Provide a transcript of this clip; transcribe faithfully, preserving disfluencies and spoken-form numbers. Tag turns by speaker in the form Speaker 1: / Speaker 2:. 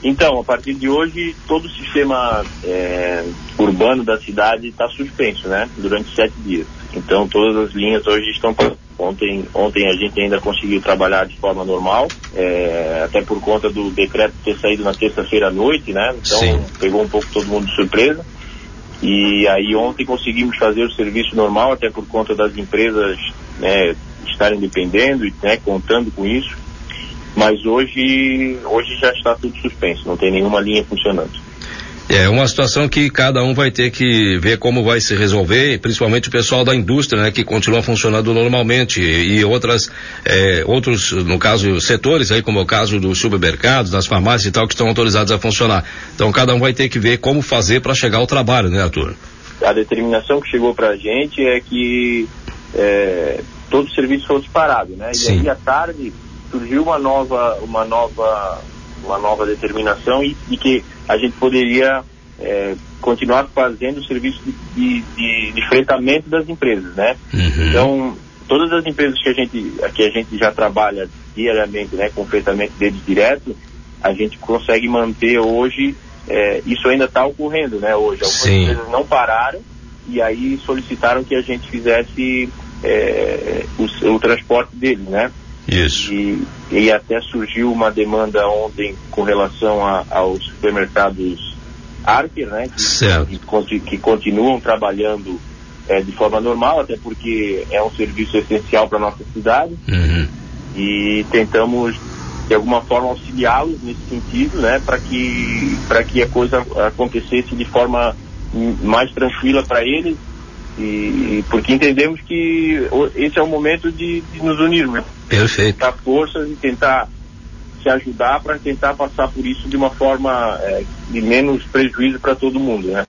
Speaker 1: Então, a partir de hoje, todo o sistema é, urbano da cidade está suspenso, né? Durante sete dias. Então, todas as linhas hoje estão... Ontem, ontem a gente ainda conseguiu trabalhar de forma normal, é, até por conta do decreto ter saído na terça-feira à noite, né? Então, Sim. pegou um pouco todo mundo de surpresa. E aí ontem conseguimos fazer o serviço normal, até por conta das empresas, né, estarem dependendo e, né, contando com isso. Mas hoje, hoje já está tudo suspenso, não tem nenhuma linha funcionando.
Speaker 2: É uma situação que cada um vai ter que ver como vai se resolver, principalmente o pessoal da indústria, né, que continua funcionando normalmente, e outras, é, outros, no caso, setores aí, como é o caso dos supermercados, das farmácias e tal, que estão autorizados a funcionar. Então cada um vai ter que ver como fazer para chegar ao trabalho, né, Arthur?
Speaker 1: A determinação que chegou para a gente é que é, todo o serviço fosse parado, né?
Speaker 2: Sim.
Speaker 1: E aí à tarde surgiu uma nova, uma nova, uma nova determinação e, e que a gente poderia é, continuar fazendo o serviço de, de, de fretamento das empresas, né?
Speaker 2: Uhum.
Speaker 1: Então, todas as empresas que a gente, que a gente já trabalha diariamente, né, com fretamento deles direto, a gente consegue manter hoje, é, isso ainda está ocorrendo, né, hoje. Algumas
Speaker 2: Sim.
Speaker 1: empresas não pararam e aí solicitaram que a gente fizesse é, o, o transporte deles, né?
Speaker 2: Isso.
Speaker 1: E, e até surgiu uma demanda ontem com relação a, aos supermercados Archer, né? Que, que, que continuam trabalhando é, de forma normal, até porque é um serviço essencial para a nossa cidade.
Speaker 2: Uhum.
Speaker 1: E tentamos, de alguma forma, auxiliá-los nesse sentido, né? Para que, para que a coisa acontecesse de forma mais tranquila para eles. E porque entendemos que esse é o momento de, de nos unirmos.
Speaker 2: Perfeito.
Speaker 1: Tentar forças e tentar se ajudar para tentar passar por isso de uma forma é, de menos prejuízo para todo mundo, né?